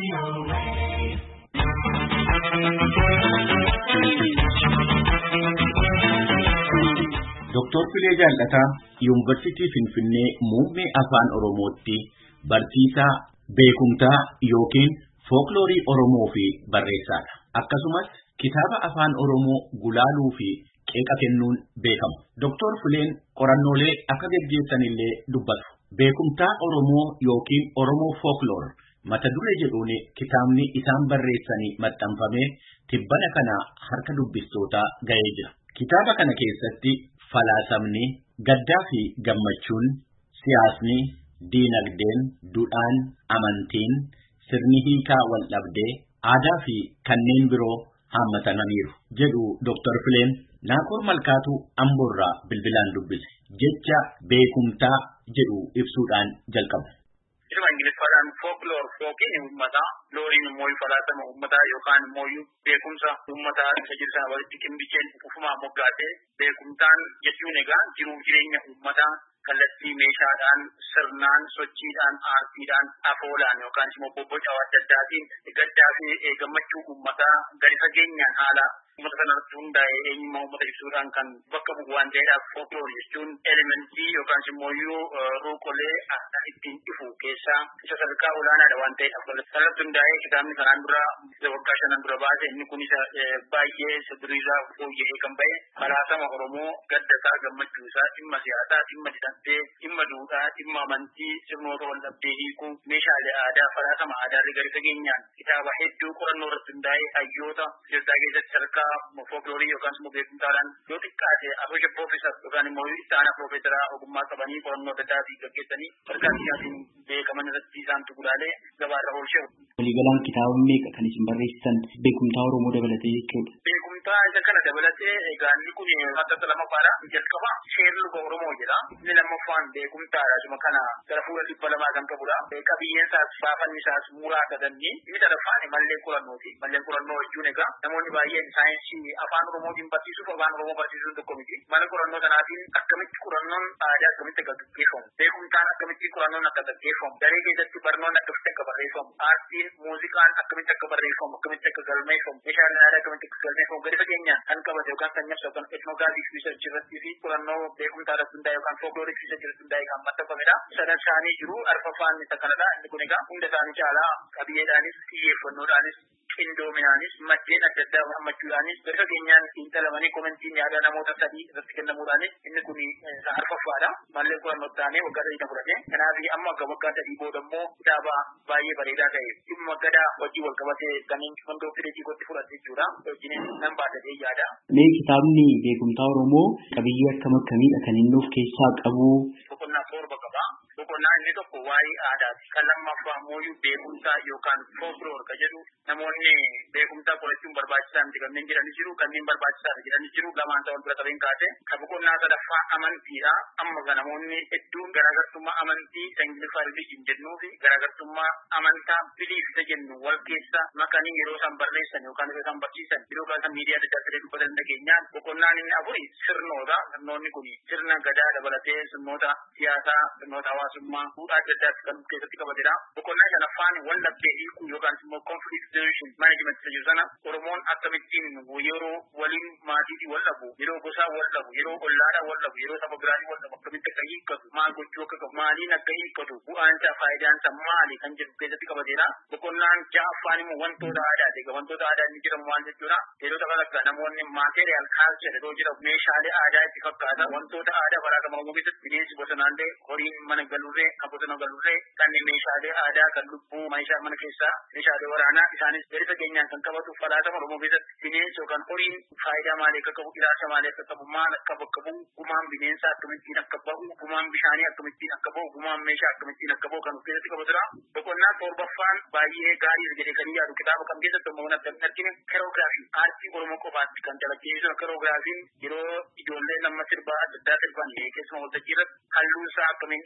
Dr. Filee Jallataa Yuunivarsiitii Finfinnee muummee afaan Oromootti barsiisaa beekumtaa yookiin folkloorii Oromoo fi barreessaadha. Akkasumas kitaaba afaan Oromoo gulaaluu fi qeeqa kennuun beekamu. Dr. Fileen qorannoolee akka gaggeessanillee dubbatu. Beekumtaa Oromoo yookiin Oromoo folkloor mata duree jedhuun kitaabni isaan barreessanii maxxanfamee tibbana kana harka dubbistootaa ga'ee jira. Kitaaba kana keessatti falaasamni, gaddaa fi gammachuun, siyaasni, diinagdeen, duudhaan, amantiin, sirni hiikaa wal dhabdee, aadaa fi kanneen biroo haammatamaniiru jedhu Dr. Fileen Naakoor Malkaatu Amboorraa bilbilaan dubbise. Jecha beekumtaa jedhu ibsuudhaan jalqabu. Ilma Ingiliffaan folklore yookiin uummataa, looriin immoo falaasama uummataa yookaan immoo beekumsa uummataa isa jiru sana walitti qindicheen ufumaan moggaatee beekumtaan jechuun egaa jiruuf jireenya uummataa kallattii meeshaadhaan, sirnaan, sochiidhaan, aartiidhaan, afoolaan yookaan immoo bobboca adda addaatiin gaddaa fi gammachuu uummataa gadi fageenyaan haala uummata kanarratti hundaa'ee eenyummaa uummata ibsuudhaan kan bakka bu'u waan ta'eedhaaf folklore jechuun elementii yookaan immoo ruuqolee akka ittiin ifu keessaa isa sadarkaa olaanaadha waan ta'eedhaaf kanarratti hundaa'ee kitaabni kanaan dura waggaa 5 dura baase inni kun isa baay'ee saduriirraa fooyya'ee kan ba'e falaasama Oromoo gaddasaa gammachuu isaa dhimma siyaasaa dhimma dinagdee dhimma duudhaa dhimma amantii sirnoota wal dhabdee hiikuu meeshaalee aadaa falaasama aadaa gadi fageenyaan kitaaba hedduu qorannoo irratti hundaa'ee hayyoota Itoophiyaa keessatti sadarkaa folkloorii yookaan immoo beekumtaadhaan yoo xiqqaate asooshee piroofeesar yookaan immoo ittaana piroofeesaraa ogummaa qabanii qorannoo adda addaatiin gaggeessanii sadarkaa biyyaatiin beekaman irratti isaantu gulaalee gabaarra oolchee. Waliigalaan kitaaba meeqa kan isin barreessitan beekumtaa Oromoo dabalatee jechuudha. Beekumtaa isa kana dabalatee egaa inni kun akka lamaffaadha jalqaba seerri luba Oromoo jedha. Inni lammaffaan beekumtaadha suma kana gara fuula 200 kan qabudha. Qabiyyeen isaas baafanni isaas muuraa sadanni inni sadaffaan malleen qorannooti. Malleen qorannoo jechuun egaa namoonni baay'een saayinsii afaan Oromootiin barsiisuuf afaan Oromoo barsiisuun tokko miti. Mana qorannoo kanaatiin akkamitti qorannoon aadaa akkamitti akka gaggeeffamu. Beekumtaan akkamitti qorannoon akka gaggeeffamu. Daree keessatti barnoonni akkamitti akka barreeffamu. Aartiin muuziqaan akkamitti akka barreeffamu akkamitti akka galmeeffamu. Meeshaaleen aadaa akkamitti akka galmeeffamu gadi fageenyaan kan qabate yookaan kan nyabsa yookaan etnograafii riisarchii irratti fi qorannoo beekumtaa irratti hundaa'e yookaan folkloorii riisarchii irratti hundaa'e kan maxxanfamedha. Sadan isaanii jiru arfaffaan isa kanadha. Inni kun egaa hunda isaanii caalaa qabiyyeedhaanis xiyyeeffannoodhaanis qindoominaanis maddeen adda addaa hammachuudhaanis gadi fageenyaan xiinxalamanii komentiin yaada namoota sadii irratti kennamuudhaanis inni kun arfaffaadha. Malleen qorannoo taanee waggaa 3 fudhate. Kanaaf amma waggaa 3 booda immoo kitaaba baay'ee bareedaa ta'e dhimma gadaa wajjin wal qabatee kanneen mandoo fireetii gotti fudhate jechuudha. Wajjin nan baatee yaada. Mee kitaabni beekumtaa Oromoo qabiyyee akkam akkamiidha kan inni of keessaa qabu? Boqonnaa 4 qaba. Boqonnaa inni tokko waa'ee aadaati. Kan lammaffaa immoo beekumsaa yookaan folklore kan jedhu namoonni beekumsaa qorachuun barbaachisaa miti kanneen jedhanis jiru kanneen barbaachisaa jedhanis jiru lamaan ta'uu dura qabeen kaase. Kan boqonnaa sadaffaa amantiidha. Amma kan namoonni hedduun garaagartummaa amantii Ingiliffaa religion jennuu fi garaagartummaa amantaa belief jennu wal keessa makanii yeroo isaan barreessan yookaan yeroo isaan barsiisan yeroo isaan miidiyaa adda addaa dubbatan dhageenyaan boqonnaan inni afuri sirnoota. Sirnoonni kun sirna gadaa dabalatee sirnoota siyaasaa sirnoota hawaasummaa fuudhaa adda addaatti kan keessatti qabatedha. Boqonnaa shanaffaan wal dhabdee hiikuu yookaan immoo conflict resolution management jedhu sana Oromoon akkamittiin yeroo waliin maatiitii wal dhabu yeroo gosaa wal dhabu yeroo ollaadhaa wal dhabu yeroo saba biraanii wal dhabu akkamitti akka hiikkatu maal gochuu akka qabu maaliin akka hiikkatu bu'aan isaa faayidaan isaa maali kan jedhu keessatti qabatedha. Boqonnaan ja'affaan immoo wantoota aadaati. Egaa wantoota aadaa inni jedhamu waan jechuudha. Yeroo akka namoonni material culture yeroo jedhamu meeshaalee aadaa itti fakkaata wantoota aadaa baraatama Oromoo keessatti bineensi bosonaallee horiin mana galurree kan bosona galurree kanneen meeshaalee aadaa kan lubbuu meeshaa mana keessaa meeshaalee waraanaa isaanis gadi fageenyaan kan qabatu falaasama Oromoo keessatti bineensi yookaan horiin faayidaa maalii akka qabu ilaalcha maalii akka qabu maal akka bakka bu'u gumaan bineensaa akkamittiin akka bahu gumaan bishaanii akkamittiin akka bahu gumaan meeshaa akkamittiin akka bahu kan of keessatti qabatudha. Boqonnaan 7ffaan baay'ee gaarii jedhee kan yaadu kitaaba kan keessatti immoo wanti adda argine keroogiraafii aartii Oromoo qofaatti kan dalaggeessu keroogiraafiin yeroo ijoollee nama sirbaa adda addaa sirban keessumaa waltajjii irratti halluun isaa akkamiin dhiyaachuu qaba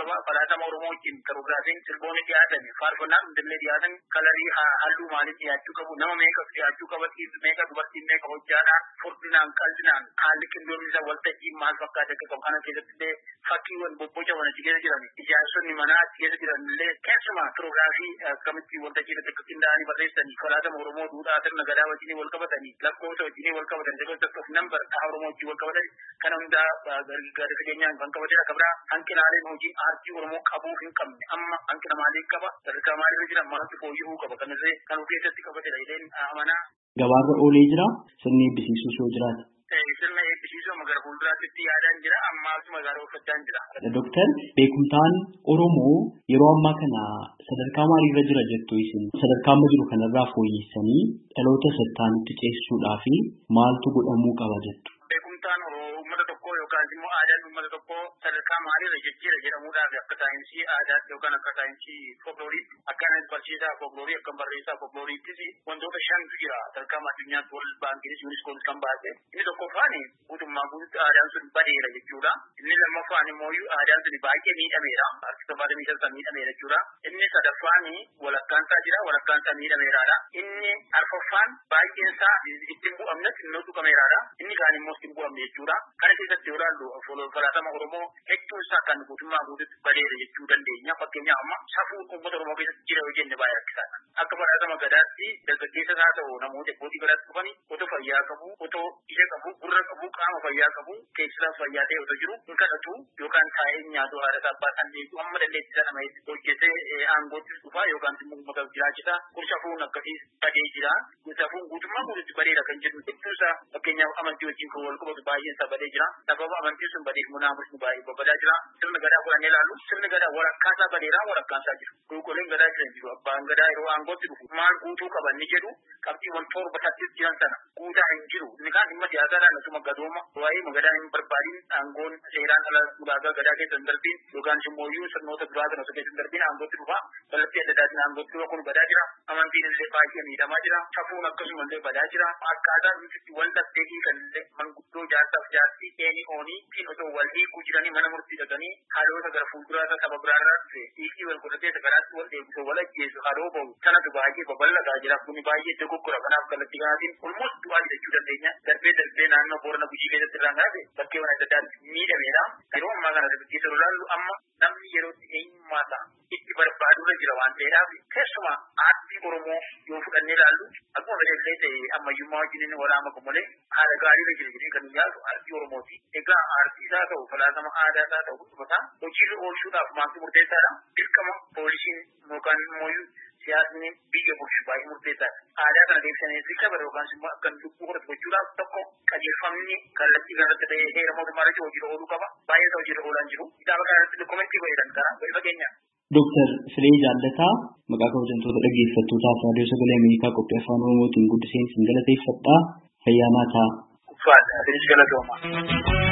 qaba. Falaasama Oromootiin karooraatiin sirboonni dhiyaatan faarfannaan hundillee dhiyaatan kalarii halluu maaliif dhiyaachuu qabu nama meeqa dhiyaachuu qaba dhiirri meeqa dubartiin meeqa hojjaadhaan furdinaan qalbinaan haalli qindoomisa waltajjii maal fakkaate akka qabu kana keessatti illee fakkiiwwan bobbocawan achi keessa jiran ijaarsonni manaa achi keessa jiran illee keessumaa kiroogiraafii akkamitti waltajjii irratti akka qindaa'anii barreessanii falaasama Oromoo duudhaa sirna gadaa wajjin wal qabatanii lakkoofsa wajjin wal qabatan sagantaa of nambar Oromoo wajjin wal qabatan kana hundaa gadi fageenyaan kan qabatedha. Kabira hanqinaaleen hojii aartii Oromoo qabuu hin qabne amma hanqina maalii qaba sadarkaa maalirra jira maaltu fooyya'uu qaba kanarree kan of keessatti qabatedha jedheen amanaa. Gabaarra oolee jira sirni eebbisiisuu yoo jiraate. Sirna eebbisiisuu magara fuulduraatti yaadaan jira ammaas magaalaa uffachaan jira. Dooktar beekumtaan Oromoo yeroo ammaa kana sadarkaa maaliirra jira jettu isin sadarkaa amma jiru kanarraa fooyyessanii dhaloota sattaanutti ceesisuudhaaf maaltu godhamuu qaba jettu. Beekumtaan uummata tokkoo yookaan immoo aadaan uummata tokkoo sadarkaa maaliirra jira jedhamuudhaaf akka saayinsii aadaatti yookaan akka saayinsii folklooriitti akkaanas barsiisaa folkloorii akka barreessaa folklooriittis wantoota shantu jira sadarkaa addunyaatti wal baankiinis yuuniskoonis kan baase inni tokkoffaan guutummaa guututti aadaan sun badeera jechuudha inni lammaffaan immoo aadaan sun baay'ee miidhameera artistoota miidhamsa miidhameera jechuudha inni sadaffaan walakkaansaa jira walakkaansaa miidhameeraadha inni arfaffaan baay'eensaa ittiin bu'amnes inni tuqameeraadha inni kaan immoo ittiin bu'amne jechuudha kana keessatti yoo ilaallu falaasama Oromoo hedduun isaa kan guutummaa guututti badeera jechuu dandeenya fakkeenyaaf amma safuu uummata Oromoo keessatti jira yoo jenne baay'ee rakkisaadha akka falaasama gadaatti dargaggeessas haa ta'u namoota abbootii gadaatti dhufanii otoo fayyaa qabu otoo ija qabu gurra qabu qaama fayyaa qabu keessaa fayyaa ta'e otoo jiru hin kadhatu yookaan taa'ee nyaatu haadha abbaa kan beeku amma dandeettisaa nama hojjetee aangoottis dhufaa yookaan immoo uummata jiraachisa kun safuun akkasiis badee jira safuun guutummaa guututti badeera kan jedhu hedduusaa fakkeenyaaf amantii wajjin kan wal qabatu baay'een isaa badee jira sababa amantii sun badeef munaamusni baay'ee badaa jira sirna gadaa fudhannee ilaallu sirni gadaa walakkaasaa badeeraa walakkaasaa jiru qulqulleen gadaa jiran jiru abbaan gadaa yeroo aangootti dhufu maal guutuu qaban ni jedhu qabxiiwwan torba saddeet jiran sana guutaa hin jiru inni kaan dhimma siyaasaadhaan asuma gadooma waa'ee magadaa hin barbaadin aangoon seeraan ala ulaagaa gadaa keessa hin darbiin yookaan immoo sirnoota duraa kana osoo keessa hin darbiin aangootti dhufa kallattii adda addaatiin aangootti dhufa kun badaa jira amantiin illee baay'ee miidhamaa jira safuun akkasuma illee badaa jira akkaataa nuti wanta beekii kan illee manguddoo jaarsaaf jaartii eenii oonii ittiin osoo wal hiikuu jiranii mana murtii dhaqanii haaloota gara fuulduraasa qaba biraarraa dhufe hiikii wal godhatee sagaraatti wal eegusa wal ajjeesu haaloo bahu sanatu baay'ee babal'ataa jira kuni baay'ee dogoggora kanaaf kallattii kanaatiin olmoos du'aa jechuu dandeenya darbee naannoo Boorana Gujii keessatti irraan kaase bakkeewwan adda addaatti miidhameera yeroo ammaa kana dargaggeessa ilaallu amma namni yerootti eenyummaa isaa itti barbaadurra jira waan ta'eedhaaf keessumaa aartii Oromoo yoo fudhannee ilaallu akkuma fedhallee ta'e ammayyummaa wajjin walaama malee haala gaariirra jira jedhee kan yaadu aartii Oromooti. Egaa aartii isaa ta'u falaasama aadaa isaa ta'u dhufataa hojiirra oolchuudhaaf maaltu murteessaadha dirqama poolisiin yookaan immoo siyaasni biyya bulchu baay'ee murteessaadha. Aadaa kana deebisanii sirka bara yookaan immoo akkan lubbuu horatu gochuudhaaf tokko qajeelfamni kallattii kanarratti ta'ee heera mootummaarratti hojiirra ooluu qaba. Baay'ee hojiirra oolan jiru. Kitaaba kanarratti dokumentii fayyadaman karaa gadi fageenya. Dooktar Firee Jaallataa maqaa kabajamtoota dhaggeeffattootaa Raadiyoo Sagalee Ameerikaa qophii afaan Oromootiin guddiseen isin galateeffadhaa fayyaa naaf ta'aa. Uffaadha. Asinis galatooma.